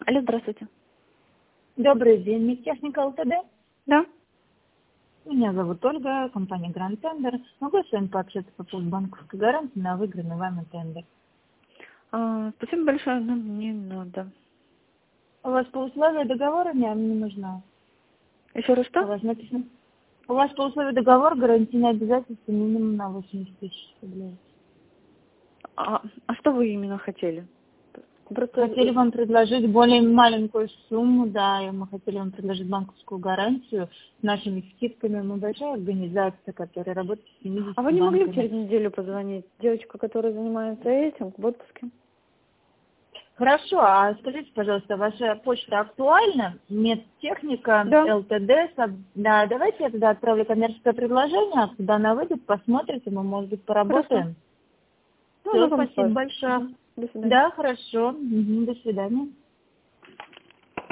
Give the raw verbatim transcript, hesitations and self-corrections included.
Алло, здравствуйте. Добрый день, Медтехника ЛТД. Да? Меня зовут Ольга, компания Grand Tender. Могу я с вами пообщаться по поводу банковской гарантии на выигранный вами тендер? А, спасибо большое, но не надо. У вас по условию договора мне не нужна. Еще раз У что? вас написано. У вас по условию договора гарантийные обязательства минимум на восемьдесят тысяч рублей. А, а что вы именно хотели? Просто... Хотели вам предложить более маленькую сумму, да, и мы хотели вам предложить банковскую гарантию с нашими скидками. Мы большая организация, которая работает с семьюдесятью А вы не могли бы банками. через неделю позвонить? Девочка, которая занимается этим, в отпуске. Хорошо, а скажите, пожалуйста, ваша почта актуальна? Медтехника, Да. ЛТД. соб- Да, давайте я тогда отправлю коммерческое предложение, а когда она выйдет, посмотрите, мы, может быть, Хорошо. поработаем. Ну, она Все, вам спасибо скажет. большое. Мгм. До свидания. Да, хорошо. Мгм, до свидания.